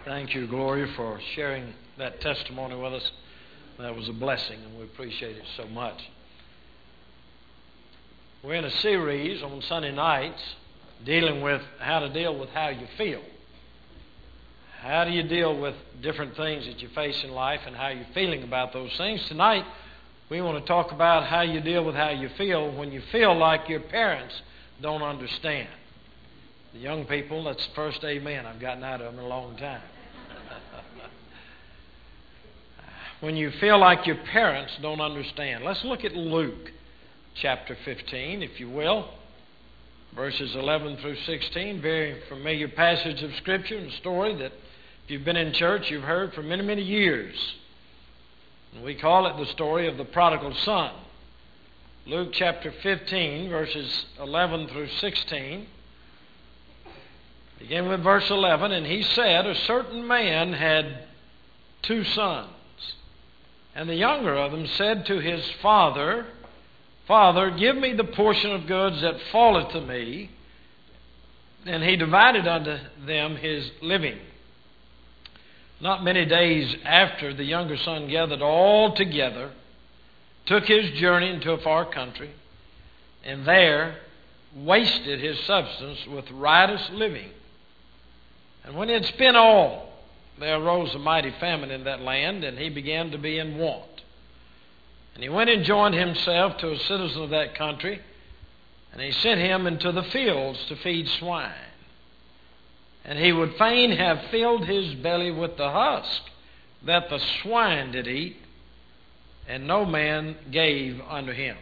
Thank you, Gloria, for sharing that testimony with us. That was a blessing, and we appreciate it so much. We're in a series on Sunday nights dealing with how to deal with how you feel. How do you deal with different things that you face in life and how you're feeling about those things? Tonight, we want to talk about how you deal with how you feel when you feel like your parents don't understand. The young people, that's the first amen I've gotten out of them in a long time. When you feel like your parents don't understand. Let's look at Luke chapter 15, if you will, verses 11 through 16. Very familiar passage of Scripture and story that if you've been in church, you've heard for many, many years. And we call it the story of the prodigal son. Luke chapter 15, verses 11 through 16. Begin with verse 11. And he said, a certain man had 2 sons. And the younger of them said to his father, Father, give me the portion of goods that falleth to me. And he divided unto them his living. Not many days after, the younger son gathered all together, took his journey into a far country, and there wasted his substance with riotous living. And when he had spent all, there arose a mighty famine in that land, and he began to be in want. And he went and joined himself to a citizen of that country, and he sent him into the fields to feed swine. And he would fain have filled his belly with the husk that the swine did eat, and no man gave unto him.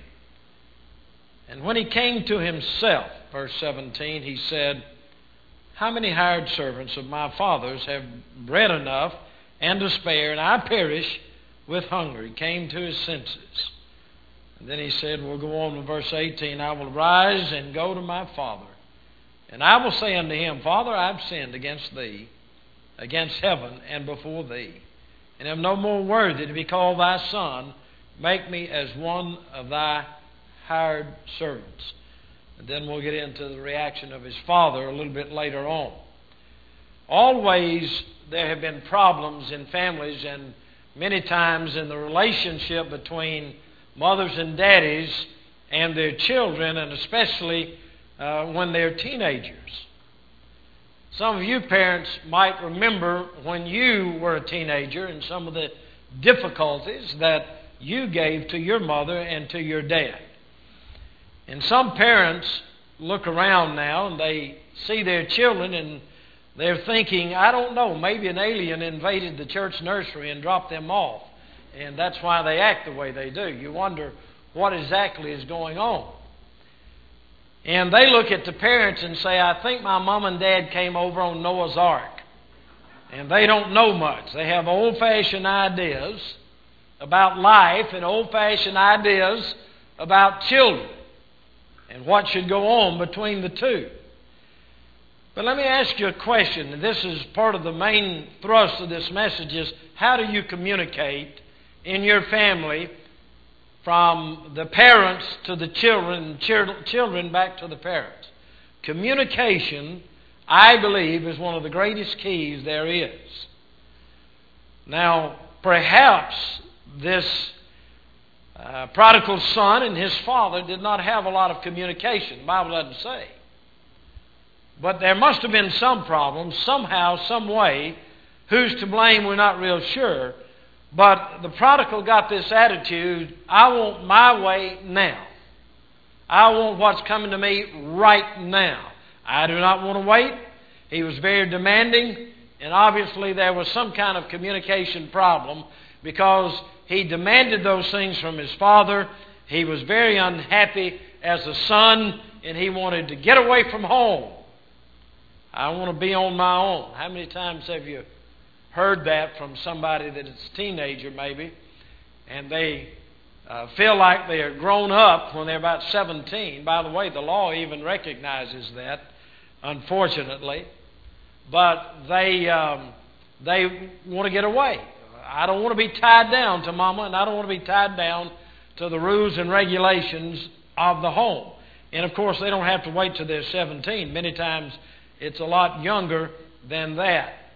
And when he came to himself, verse 17, he said, how many hired servants of my father's have bread enough and to spare, and I perish with hunger? He came to his senses. And then he said, we'll go on to verse 18, I will rise and go to my father, and I will say unto him, Father, I have sinned against thee, against heaven, and before thee, and am no more worthy to be called thy son. Make me as one of thy hired servants. And then we'll get into the reaction of his father a little bit later on. Always there have been problems in families, and many times in the relationship between mothers and daddies and their children, and especially when they're teenagers. Some of you parents might remember when you were a teenager and some of the difficulties that you gave to your mother and to your dad. And some parents look around now and they see their children and they're thinking, I don't know, maybe an alien invaded the church nursery and dropped them off. And that's why they act the way they do. You wonder what exactly is going on. And they look at the parents and say, I think my mom and dad came over on Noah's Ark. And they don't know much. They have old-fashioned ideas about life and old-fashioned ideas about children and what should go on between the two. But let me ask you a question. This is part of the main thrust of this message is how do you communicate in your family from the parents to the children, children back to the parents? Communication, I believe, is one of the greatest keys there is. Now, perhaps this prodigal son and his father did not have a lot of communication. The Bible doesn't say. But there must have been some problem, somehow, some way. Who's to blame, we're not real sure. But the prodigal got this attitude, I want my way now. I want what's coming to me right now. I do not want to wait. He was very demanding, and obviously there was some kind of communication problem because he demanded those things from his father. He was very unhappy as a son, and he wanted to get away from home. I want to be on my own. How many times have you heard that from somebody that is a teenager maybe, and they feel like they are grown up when they're about 17. By the way, the law even recognizes that, unfortunately. But they want to get away. I don't want to be tied down to mama, and I don't want to be tied down to the rules and regulations of the home. And of course, they don't have to wait till they're 17. Many times it's a lot younger than that.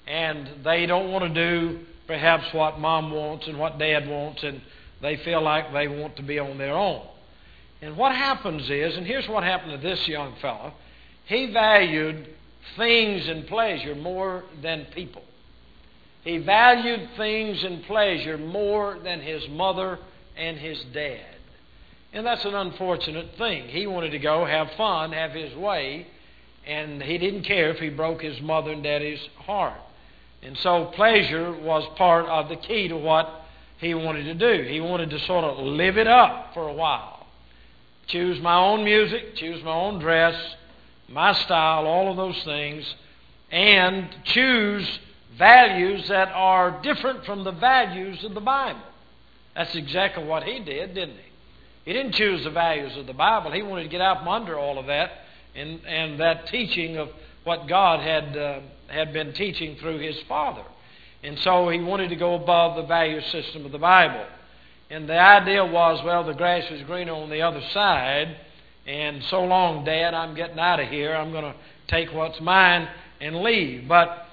and they don't want to do perhaps what mom wants and what dad wants, and they feel like they want to be on their own. And what happens is, and here's what happened to this young fellow, he valued things and pleasure more than people. He valued things and pleasure more than his mother and his dad. And that's an unfortunate thing. He wanted to go have fun, have his way, and he didn't care if he broke his mother and daddy's heart. And so pleasure was part of the key to what he wanted to do. He wanted to sort of live it up for a while. Choose my own music, choose my own dress, my style, all of those things, and choose values that are different from the values of the Bible. That's exactly what he did, didn't he? He didn't choose the values of the Bible. He wanted to get out from under all of that and that teaching of what God had been teaching through his father. And so he wanted to go above the value system of the Bible. And the idea was, well, the grass is greener on the other side, and so long, Dad, I'm getting out of here. I'm going to take what's mine and leave. But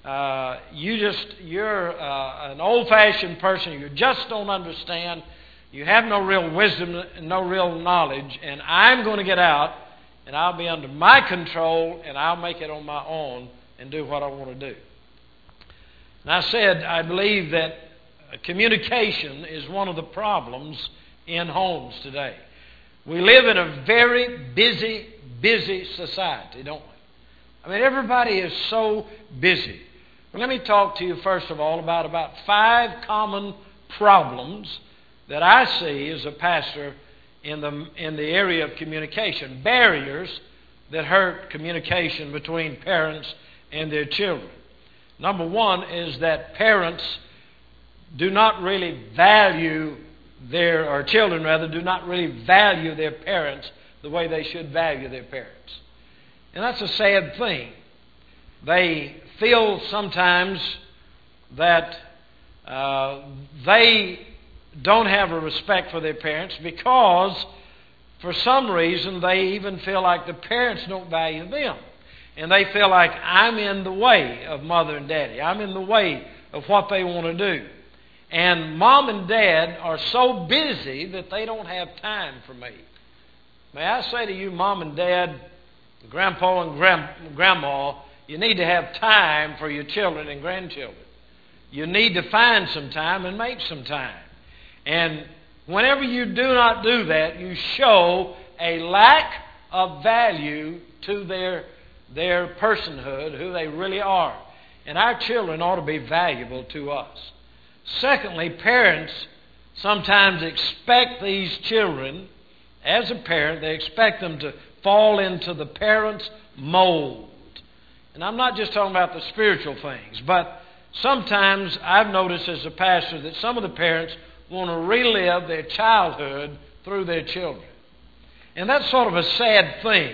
you're an old-fashioned person. You just don't understand. You have no real wisdom and no real knowledge, and I'm going to get out, and I'll be under my control, and I'll make it on my own and do what I want to do. And I said, I believe that communication is one of the problems in homes today. We live in a very busy society, don't we? I mean, everybody is so busy. Well, let me talk to you first of all about 5 common problems that I see as a pastor in the area of communication. Barriers that hurt communication between parents and their children. Number one is that parents do not really value children do not really value their parents the way they should value their parents. And that's a sad thing. They feel sometimes that they don't have a respect for their parents because for some reason they even feel like the parents don't value them. And they feel like I'm in the way of mother and daddy. I'm in the way of what they want to do. And mom and dad are so busy that they don't have time for me. May I say to you, mom and dad, grandpa and grandma, you need to have time for your children and grandchildren. You need to find some time and make some time. And whenever you do not do that, you show a lack of value to their personhood, who they really are. And our children ought to be valuable to us. Secondly, parents sometimes expect these children, as a parent, they expect them to fall into the parent's mold. And I'm not just talking about the spiritual things, but sometimes I've noticed as a pastor that some of the parents want to relive their childhood through their children. And that's sort of a sad thing.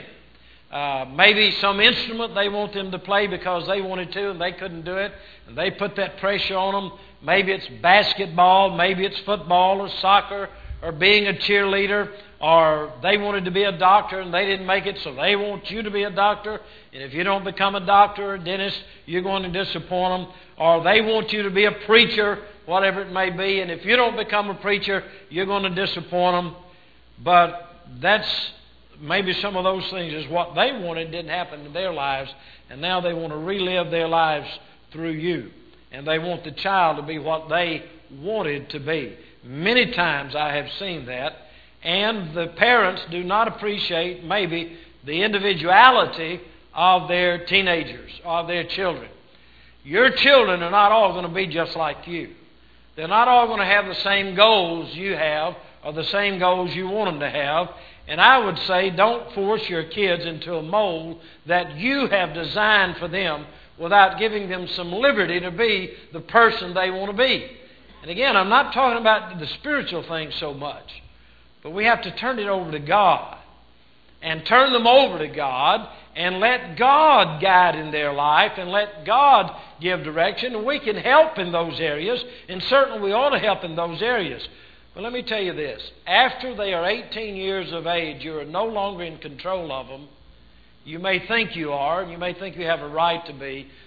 Maybe some instrument they want them to play because they wanted to and they couldn't do it, and they put that pressure on them. Maybe it's basketball, maybe it's football or soccer or being a cheerleader, or they wanted to be a doctor and they didn't make it, so they want you to be a doctor. And if you don't become a doctor or a dentist, you're going to disappoint them. Or they want you to be a preacher, whatever it may be, and if you don't become a preacher, you're going to disappoint them. But that's maybe some of those things is what they wanted didn't happen in their lives, and now they want to relive their lives through you. And they want the child to be what they wanted to be. Many times I have seen that, and the parents do not appreciate maybe the individuality of their teenagers, of their children. Your children are not all going to be just like you. They're not all going to have the same goals you have or the same goals you want them to have. And I would say don't force your kids into a mold that you have designed for them without giving them some liberty to be the person they want to be. And again, I'm not talking about the spiritual things so much, but we have to turn it over to God and turn them over to God and let God guide in their life and let God give direction. And we can help in those areas, and certainly we ought to help in those areas. But let me tell you this. After they are 18 years of age, you are no longer in control of them. You may think you are, and you may think you have a right to be,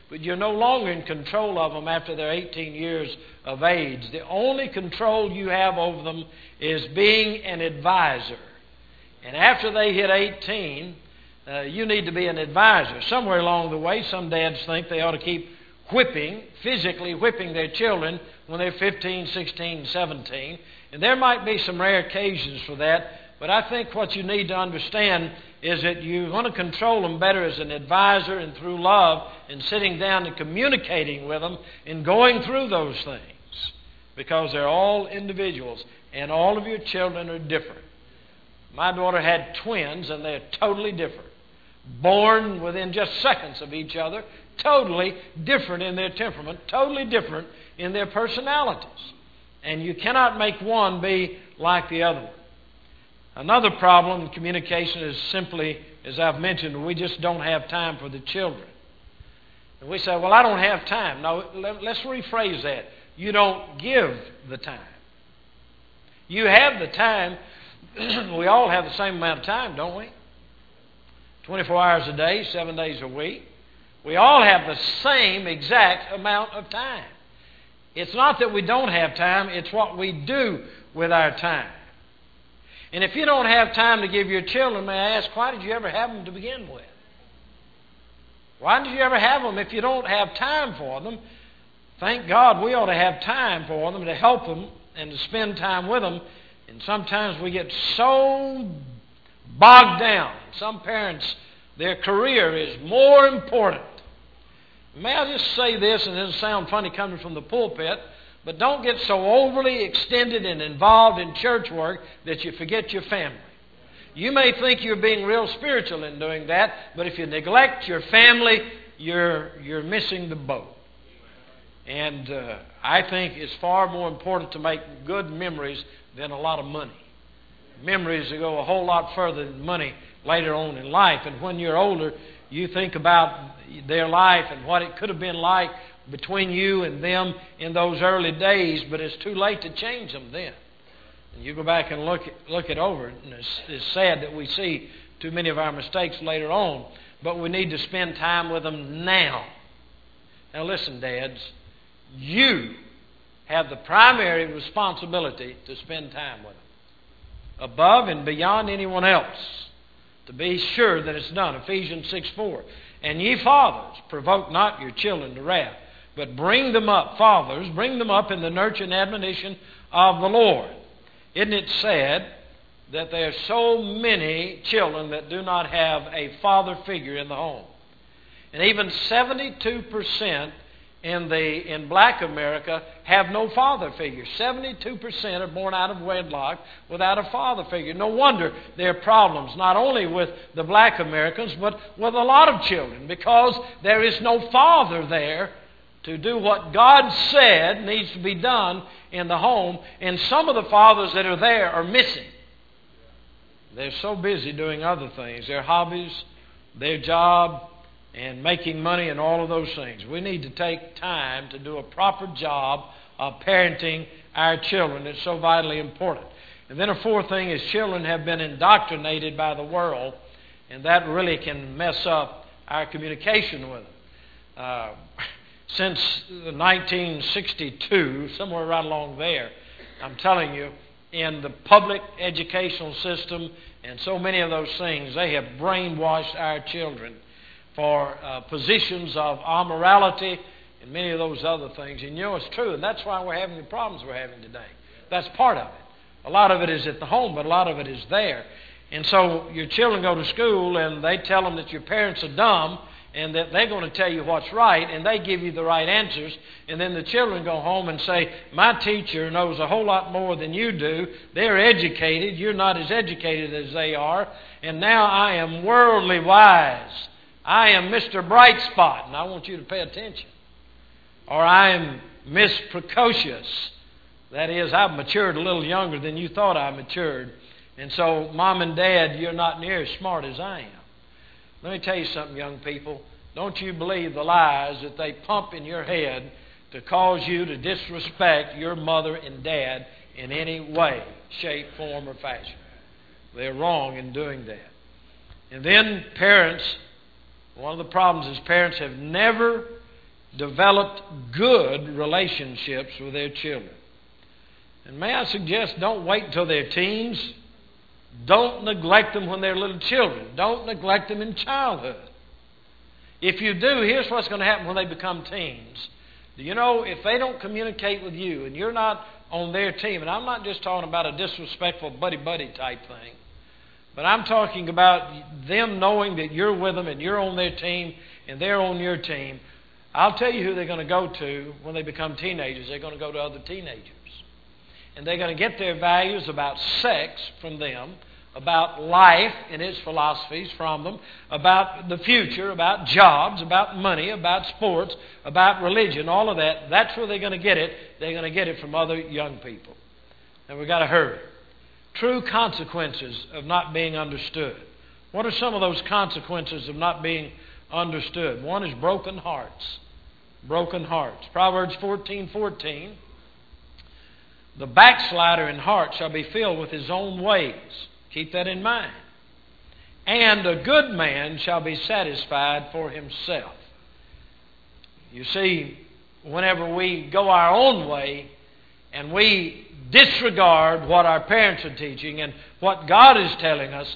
but you're no longer in control of them after they're 18 years of age. The only control you have over them is being an advisor. And after they hit 18, you need to be an advisor. Somewhere along the way, some dads think they ought to keep physically whipping their children when they're 15, 16, 17. And there might be some rare occasions for that, but I think what you need to understand is that you want to control them better as an advisor and through love and sitting down and communicating with them and going through those things, because they're all individuals and all of your children are different. My daughter had twins and they're totally different. Born within just seconds of each other, totally different in their temperament, totally different in their personalities. And you cannot make one be like the other one. Another problem in communication is simply, as I've mentioned, we just don't have time for the children. And we say, well, I don't have time. No, let's rephrase that. You don't give the time. You have the time. We all have the same amount of time, don't we? 24 hours a day, 7 days a week. We all have the same exact amount of time. It's not that we don't have time, it's what we do with our time. And if you don't have time to give your children, may I ask, why did you ever have them to begin with? Why did you ever have them if you don't have time for them? Thank God we ought to have time for them, to help them and to spend time with them. And sometimes we get so bogged down. Some parents, their career is more important. May I just say this, and it'll sound funny coming from the pulpit, but don't get so overly extended and involved in church work that you forget your family. You may think you're being real spiritual in doing that, but if you neglect your family, you're missing the boat. And I think it's far more important to make good memories than a lot of money. Memories that go a whole lot further than money later on in life. And when you're older, you think about their life and what it could have been like between you and them in those early days, but it's too late to change them then. And you go back and look it over, and it's sad that we see too many of our mistakes later on, but we need to spend time with them now. Now listen, dads, you have the primary responsibility to spend time with them, above and beyond anyone else, to be sure that it's done. Ephesians 6:4. And ye fathers, provoke not your children to wrath, but bring them up, fathers, bring them up in the nurture and admonition of the Lord. Isn't it sad that there are so many children that do not have a father figure in the home? And even 72% in black America have no father figure. 72% are born out of wedlock without a father figure. No wonder there are problems, not only with the black Americans, but with a lot of children, because there is no father there to do what God said needs to be done in the home. And some of the fathers that are there are missing. They're so busy doing other things, their hobbies, their job, and making money and all of those things. We need to take time to do a proper job of parenting our children. It's so vitally important. And then a fourth thing is children have been indoctrinated by the world, and that really can mess up our communication with them. Since 1962, somewhere right along there, I'm telling you, in the public educational system and so many of those things, they have brainwashed our children for positions of immorality and many of those other things. And you know it's true, and that's why we're having the problems we're having today. That's part of it. A lot of it is at the home, but a lot of it is there. And so your children go to school and they tell them that your parents are dumb and that they're going to tell you what's right, and they give you the right answers. And then the children go home and say, my teacher knows a whole lot more than you do. They're educated. You're not as educated as they are. And now I am worldly wise. I am Mr. Bright Spot, and I want you to pay attention. Or I am Miss Precocious. That is, I've matured a little younger than you thought I matured. And so, Mom and Dad, you're not near as smart as I am. Let me tell you something, young people. Don't you believe the lies that they pump in your head to cause you to disrespect your mother and dad in any way, shape, form, or fashion. They're wrong in doing that. And then parents, one of the problems is parents have never developed good relationships with their children. And may I suggest, don't wait until they're teens. Don't neglect them when they're little children. Don't neglect them in childhood. If you do, here's what's going to happen when they become teens. Do you know, if they don't communicate with you and you're not on their team, and I'm not just talking about a disrespectful buddy-buddy type thing, but I'm talking about them knowing that you're with them and you're on their team and they're on your team, I'll tell you who they're going to go to when they become teenagers. They're going to go to other teenagers. And they're going to get their values about sex from them, about life and its philosophies from them, about the future, about jobs, about money, about sports, about religion, all of that. That's where they're going to get it. They're going to get it from other young people. And we've got to hurry. True consequences of not being understood. What are some of those consequences of not being understood? One is broken hearts. Broken hearts. Proverbs 14:14. The backslider in heart shall be filled with his own ways. Keep that in mind. And a good man shall be satisfied for himself. You see, whenever we go our own way and we disregard what our parents are teaching and what God is telling us,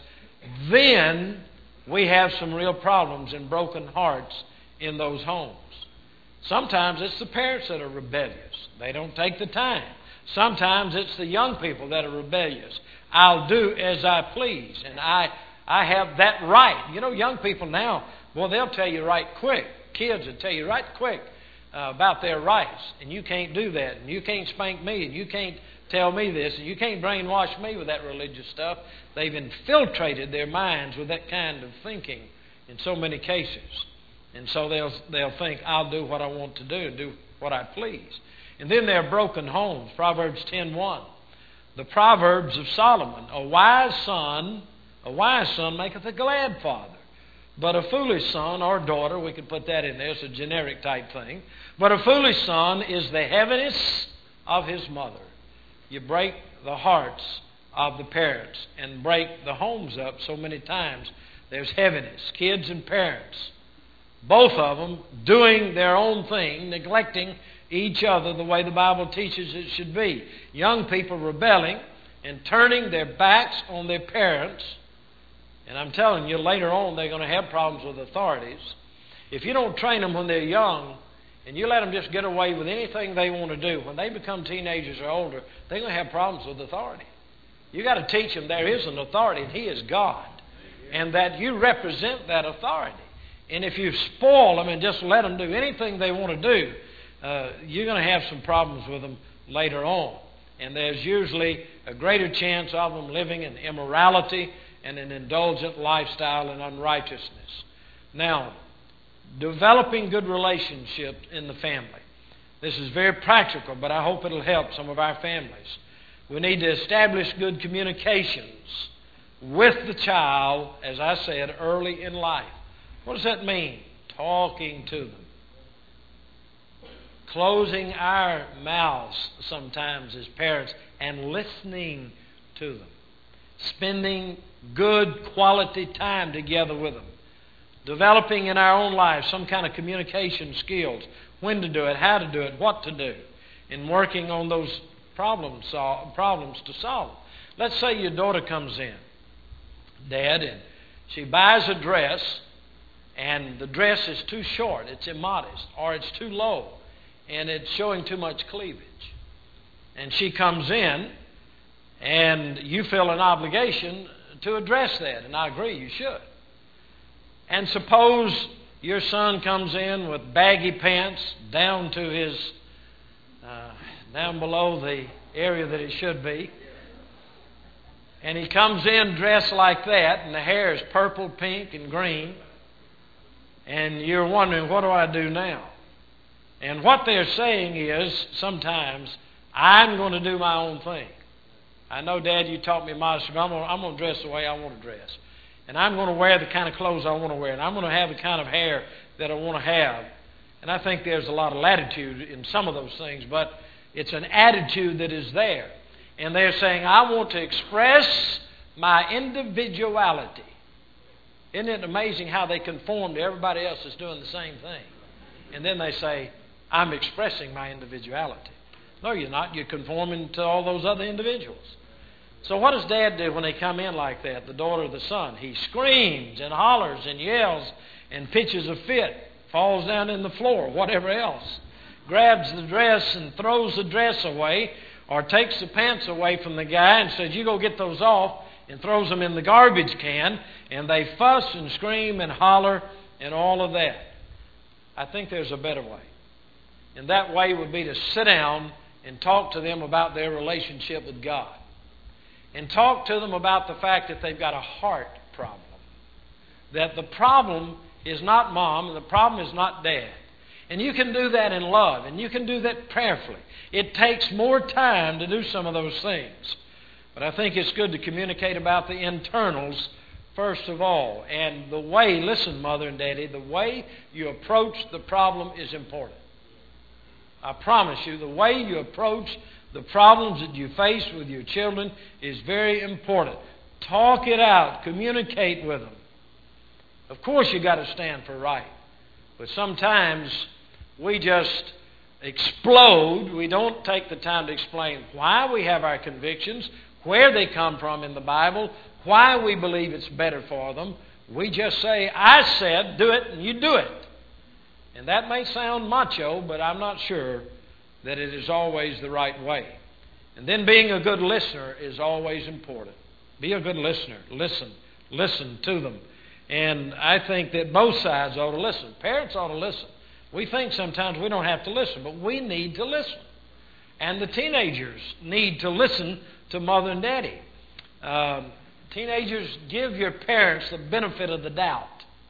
then we have some real problems and broken hearts in those homes. Sometimes it's the parents that are rebellious. They don't take the time. Sometimes it's the young people that are rebellious. I'll do as I please, and I have that right. You know, young people now, boy, they'll tell you right quick. Kids will tell you right quick about their rights, and you can't do that, and you can't spank me, and you can't tell me this, and you can't brainwash me with that religious stuff. They've infiltrated their minds with that kind of thinking in so many cases. And so they'll think, I'll do what I want to do, do what I please. And then there are broken homes. Proverbs 10:1. The Proverbs of Solomon. A wise son maketh a glad father. But a foolish son or daughter, we could put that in there, it's a generic type thing. But a foolish son is the heaviness of his mother. You break the hearts of the parents and break the homes up so many times. There's heaviness. Kids and parents, both of them doing their own thing, neglecting each other the way the Bible teaches it should be. Young people rebelling and turning their backs on their parents. And I'm telling you, later on they're going to have problems with authorities. If you don't train them when they're young and you let them just get away with anything they want to do, when they become teenagers or older, they're going to have problems with authority. You've got to teach them there is an authority and He is God. And that you represent that authority. And if you spoil them and just let them do anything they want to do, you're going to have some problems with them later on. And there's usually a greater chance of them living in immorality and an indulgent lifestyle and unrighteousness. Now, developing good relationships in the family. This is very practical, but I hope it'll help some of our families. We need to establish good communications with the child, as I said, early in life. What does that mean? Talking to them. Closing our mouths sometimes as parents and listening to them. Spending good quality time together with them. Developing in our own lives some kind of communication skills. When to do it, how to do it, what to do. And working on those problems to solve. Let's say your daughter comes in, Dad, and she buys a dress, and the dress is too short, it's immodest, or it's too low, and it's showing too much cleavage. And she comes in, and you feel an obligation to address that, and I agree, you should. And suppose your son comes in with baggy pants down to his, down below the area that it should be, and he comes in dressed like that, and the hair is purple, pink, and green, and you're wondering, what do I do now? And what they're saying is, sometimes, I'm going to do my own thing. I know, Dad, you taught me modesty, but I'm going to dress the way I want to dress. And I'm going to wear the kind of clothes I want to wear. And I'm going to have the kind of hair that I want to have. And I think there's a lot of latitude in some of those things, but it's an attitude that is there. And they're saying, I want to express my individuality. Isn't it amazing how they conform to everybody else that's doing the same thing? And then they say, I'm expressing my individuality. No, you're not. You're conforming to all those other individuals. So what does Dad do when they come in like that, the daughter or the son? He screams and hollers and yells and pitches a fit, falls down in the floor, whatever else. Grabs the dress and throws the dress away, or takes the pants away from the guy and says, you go get those off, and throws them in the garbage can, and they fuss and scream and holler and all of that. I think there's a better way. And that way would be to sit down and talk to them about their relationship with God. And talk to them about the fact that they've got a heart problem. That the problem is not mom and the problem is not dad. And you can do that in love, and you can do that prayerfully. It takes more time to do some of those things. But I think it's good to communicate about the internals first of all. And the way, listen, Mother and Daddy, the way you approach the problem is important. I promise you, the way you approach the problems that you face with your children is very important. Talk it out. Communicate with them. Of course, you've got to stand for right. But sometimes we just explode. We don't take the time to explain why we have our convictions, where they come from in the Bible, why we believe it's better for them. We just say, I said, do it, and you do it. And that may sound macho, but I'm not sure that it is always the right way. And then being a good listener is always important. Be a good listener. Listen to them. And I think that both sides ought to listen. Parents ought to listen. We think sometimes we don't have to listen, but we need to listen. And the teenagers need to listen to Mother and Daddy. Teenagers, give your parents the benefit of the doubt.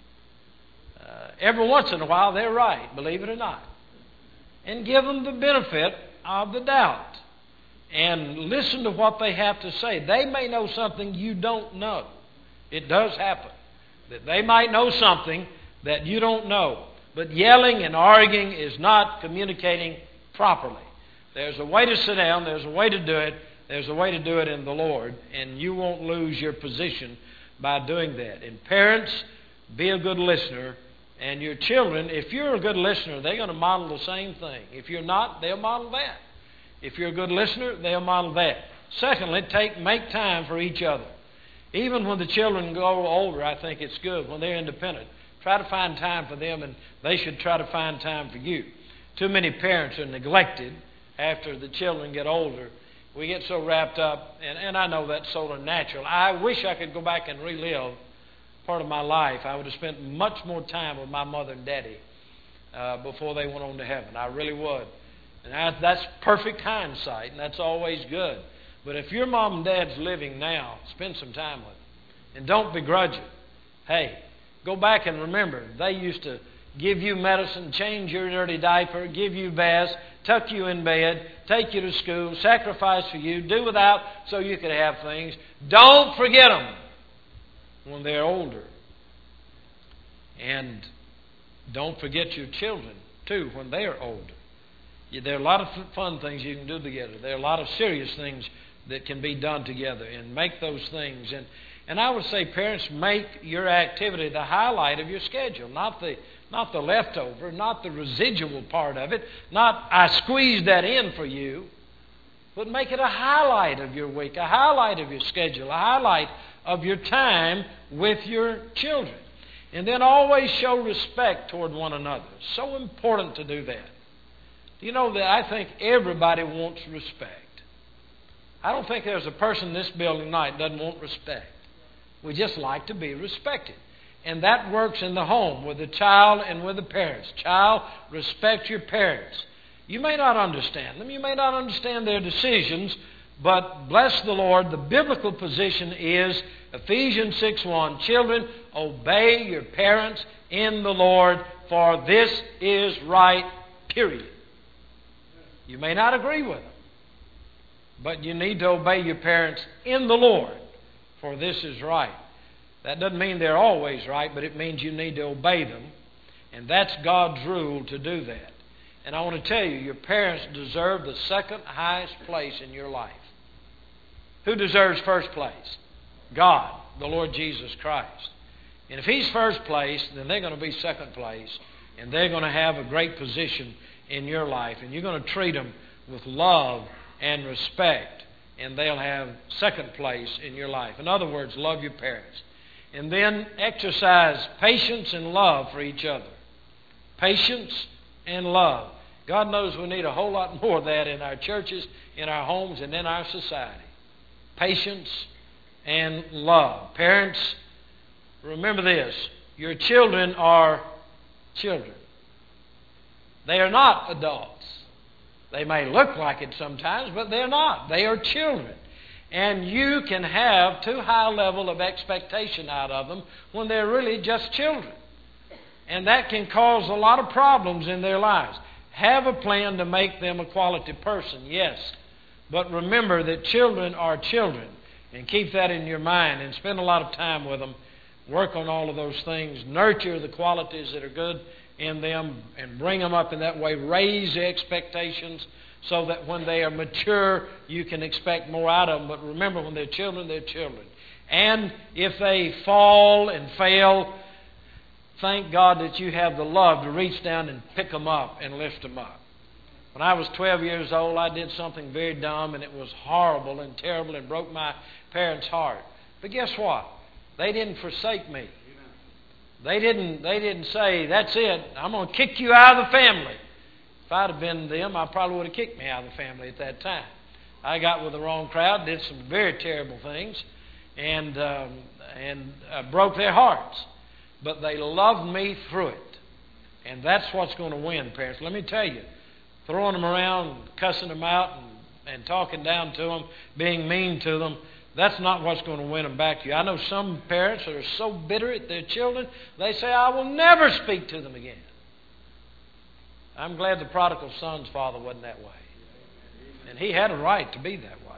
Every once in a while, they're right, believe it or not. And give them the benefit of the doubt. And listen to what they have to say. They may know something you don't know. It does happen. That they might know something that you don't know. But yelling and arguing is not communicating properly. There's a way to sit down. There's a way to do it. There's a way to do it in the Lord. And you won't lose your position by doing that. And parents, be a good listener. And your children, if you're a good listener, they're going to model the same thing. If you're not, they'll model that. If you're a good listener, they'll model that. Secondly, make time for each other. Even when the children go older, I think it's good. When they're independent, try to find time for them, and they should try to find time for you. Too many parents are neglected after the children get older. We get so wrapped up, and I know that's sort of natural. I wish I could go back and relive part of my life. I would have spent much more time with my mother and daddy before they went on to heaven. I really would. And that's perfect hindsight, and that's always good. But if your mom and dad's living now, spend some time with them. And don't begrudge it. Hey, go back and remember, they used to give you medicine, change your dirty diaper, give you baths, tuck you in bed, take you to school, sacrifice for you, do without so you could have things. Don't forget them when they're older. And don't forget your children, too, when they're older. There are a lot of fun things you can do together. There are a lot of serious things that can be done together, and make those things. And I would say, parents, make your activity the highlight of your schedule, not the leftover, not the residual part of it, not I squeezed that in for you, but make it a highlight of your week, a highlight of your schedule, a highlight of your time with your children. And then always show respect toward one another. It's so important to do that. Do you know that I think everybody wants respect? I don't think there's a person in this building tonight that doesn't want respect. We just like to be respected. And that works in the home with the child and with the parents. Child, respect your parents. You may not understand them. You may not understand their decisions. But bless the Lord, the biblical position is Ephesians 6:1. Children, obey your parents in the Lord, for this is right, period. You may not agree with them, but you need to obey your parents in the Lord, for this is right. That doesn't mean they're always right, but it means you need to obey them. And that's God's rule to do that. And I want to tell you, your parents deserve the second highest place in your life. Who deserves first place? God, the Lord Jesus Christ. And if He's first place, then they're going to be second place. and they're going to have a great position in your life, and you're going to treat them with love and respect, and they'll have second place in your life. In other words, love your parents. And then exercise patience and love for each other. Patience and love. God knows we need a whole lot more of that in our churches, in our homes, and in our society. Patience and love. Parents, remember this. Your children are children. They are not adults. They may look like it sometimes, but they're not. They are children. And you can have too high a level of expectation out of them when they're really just children. And that can cause a lot of problems in their lives. Have a plan to make them a quality person, yes. But remember that children are children. And keep that in your mind and spend a lot of time with them. Work on all of those things. Nurture the qualities that are good in them and bring them up in that way. Raise the expectations so that when they are mature, you can expect more out of them. But remember, when they're children, they're children. And if they fall and fail, thank God that you have the love to reach down and pick them up and lift them up. When I was 12 years old, I did something very dumb, and it was horrible and terrible and broke my parents' heart. But guess what? They didn't forsake me. They didn't say, that's it, I'm going to kick you out of the family. If I'd have been them, I probably would have kicked me out of the family at that time. I got with the wrong crowd, did some very terrible things, and broke their hearts. But they loved me through it. And that's what's going to win, parents. Let me tell you, throwing them around, cussing them out, and talking down to them, being mean to them, that's not what's going to win them back to you. I know some parents that are so bitter at their children, they say, I will never speak to them again. I'm glad the prodigal son's father wasn't that way. And he had a right to be that way.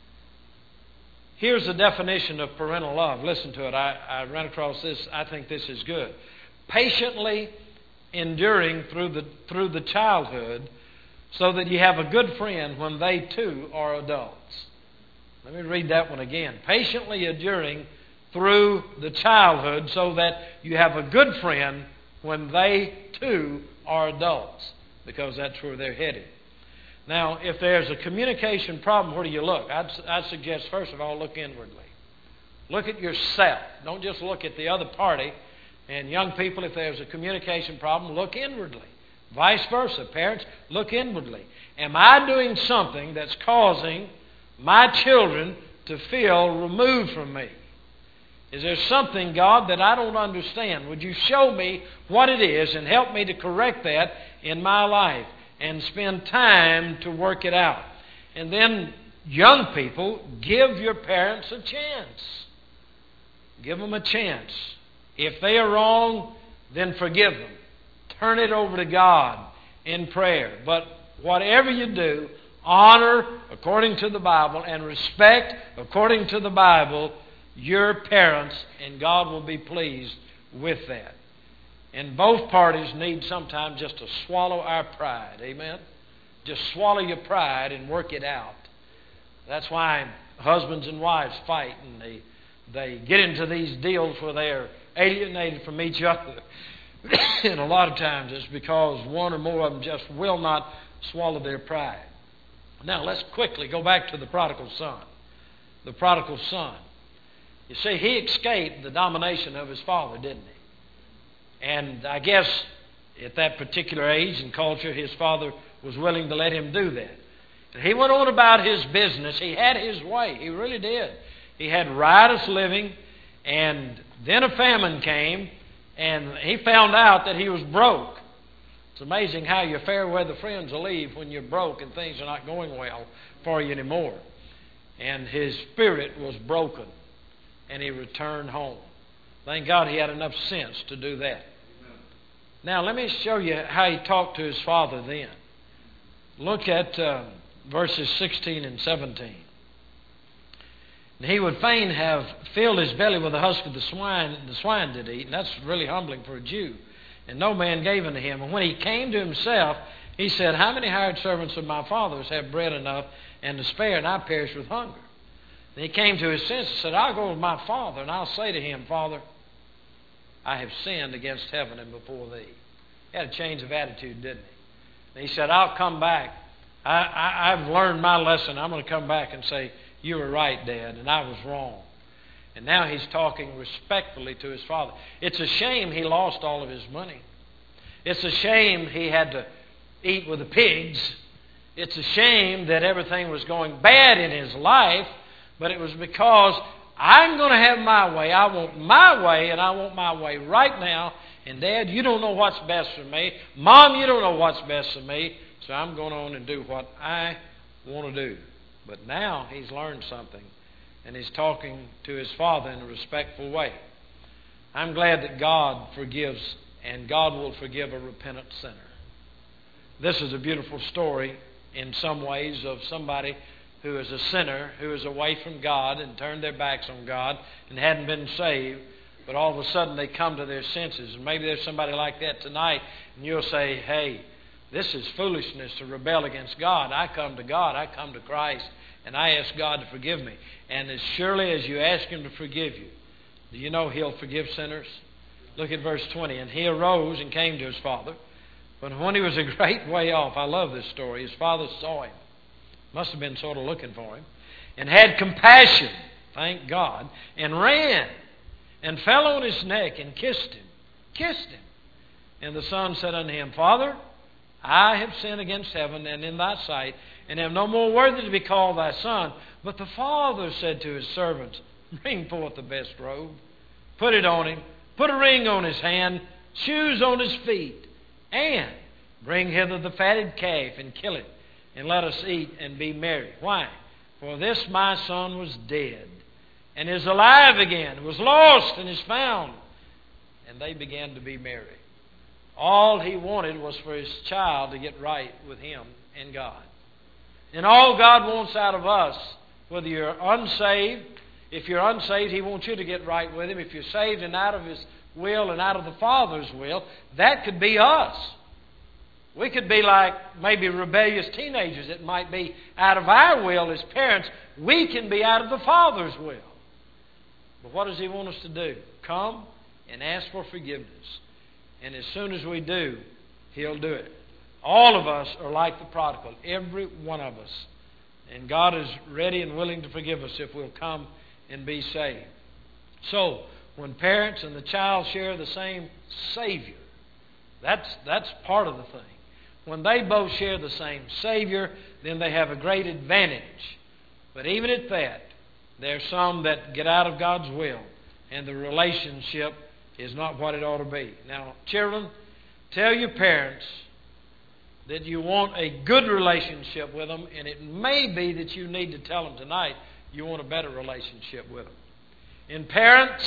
Here's the definition of parental love. Listen to it. I ran across this. I think this is good. Patiently enduring through the childhood so that you have a good friend when they too are adults. Let me read that one again. Patiently enduring through the childhood so that you have a good friend when they too are adults, because that's where they're headed. Now, if there's a communication problem, where do you look? I'd suggest, first of all, look inwardly. Look at yourself. Don't just look at the other party. And young people, if there's a communication problem, look inwardly. Vice versa. Parents, look inwardly. Am I doing something that's causing my children to feel removed from me? Is there something, God, that I don't understand? Would you show me what it is and help me to correct that in my life and spend time to work it out? And then, young people, give your parents a chance. Give them a chance. If they are wrong, then forgive them. Turn it over to God in prayer. But whatever you do, honor according to the Bible and respect according to the Bible your parents, and God will be pleased with that. And both parties need sometimes just to swallow our pride. Amen? Just swallow your pride and work it out. That's why husbands and wives fight, and they get into these deals where they are alienated from each other. And a lot of times it's because one or more of them just will not swallow their pride. Now let's quickly go back to the prodigal son. The prodigal son. You see, he escaped the domination of his father, didn't he? And I guess at that particular age and culture, his father was willing to let him do that. And he went on about his business. He had his way. He really did. He had riotous living, and then a famine came, and he found out that he was broke. It's amazing how your fair weather friends will leave when you're broke and things are not going well for you anymore. And his spirit was broken, and he returned home. Thank God he had enough sense to do that. Now, let me show you how he talked to his father then. Look at verses 16 and 17. And he would fain have filled his belly with the husk of the swine did eat, and that's really humbling for a Jew. And no man gave unto him. And when he came to himself, he said, how many hired servants of my father's have bread enough and to spare, and I perish with hunger? And he came to his senses and said, I'll go with my father, and I'll say to him, Father, I have sinned against heaven and before thee. He had a change of attitude, didn't he? And he said, I'll come back. I've learned my lesson. I'm going to come back and say, you were right, Dad, and I was wrong. And now he's talking respectfully to his father. It's a shame he lost all of his money. It's a shame he had to eat with the pigs. It's a shame that everything was going bad in his life, but it was because I'm going to have my way. I want my way, and I want my way right now. And Dad, you don't know what's best for me. Mom, you don't know what's best for me. So I'm going on and do what I want to do. But now he's learned something, and he's talking to his father in a respectful way. I'm glad that God forgives, and God will forgive a repentant sinner. This is a beautiful story in some ways of somebody who is a sinner, who is away from God and turned their backs on God and hadn't been saved, but all of a sudden they come to their senses. And maybe there's somebody like that tonight, and you'll say, hey, this is foolishness to rebel against God. I come to God, I come to Christ, and I ask God to forgive me. And as surely as you ask Him to forgive you, do you know He'll forgive sinners? Look at verse 20. And he arose and came to his father. But when he was a great way off, I love this story, his father saw him. Must have been sort of looking for him. And had compassion, thank God, and ran and fell on his neck and kissed him. Kissed him. And the son said unto him, Father, I have sinned against heaven and in thy sight, and am no more worthy to be called thy son. But the father said to his servants, Bring forth the best robe, put it on him, put a ring on his hand, shoes on his feet, and bring hither the fatted calf and kill it, and let us eat and be merry. Why? For this my son was dead, and is alive again, was lost and is found. And they began to be merry. All he wanted was for his child to get right with him and God. And all God wants out of us, whether you're unsaved, if you're unsaved, He wants you to get right with Him. If you're saved and out of His will and out of the Father's will, that could be us. We could be like maybe rebellious teenagers. It might be out of our will as parents. We can be out of the Father's will. But what does He want us to do? Come and ask for forgiveness. And as soon as we do, He'll do it. All of us are like the prodigal, every one of us. And God is ready and willing to forgive us if we'll come and be saved. So, when parents and the child share the same Savior, that's part of the thing. When they both share the same Savior, then they have a great advantage. But even at that, there are some that get out of God's will, and the relationship is not what it ought to be. Now, children, tell your parents that you want a good relationship with them, and it may be that you need to tell them tonight you want a better relationship with them. And parents,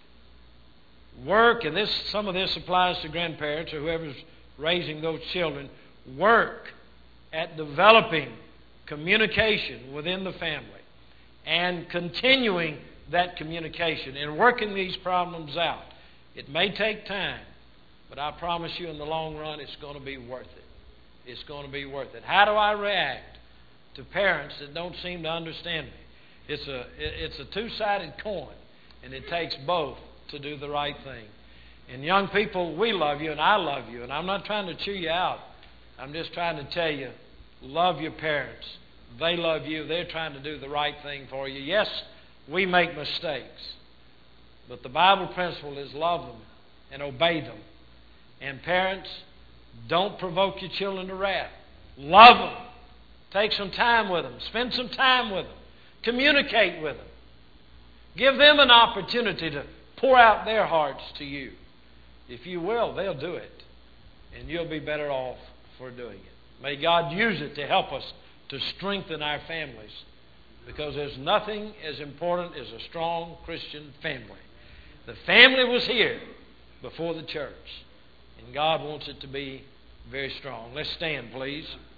work, and some of this applies to grandparents or whoever's raising those children, work at developing communication within the family and continuing that communication and working these problems out. It may take time, but I promise you in the long run it's going to be worth it. It's going to be worth it. How do I react to parents that don't seem to understand me? It's a two-sided coin, and it takes both to do the right thing. And young people, we love you, and I love you, and I'm not trying to chew you out. I'm just trying to tell you, love your parents. They love you. They're trying to do the right thing for you. Yes, we make mistakes, but the Bible principle is love them and obey them. And parents, don't provoke your children to wrath. Love them. Take some time with them. Spend some time with them. Communicate with them. Give them an opportunity to pour out their hearts to you. If you will, they'll do it. And you'll be better off for doing it. May God use it to help us to strengthen our families. Because there's nothing as important as a strong Christian family. The family was here before the church. And God wants it to be very strong. Let's stand, please.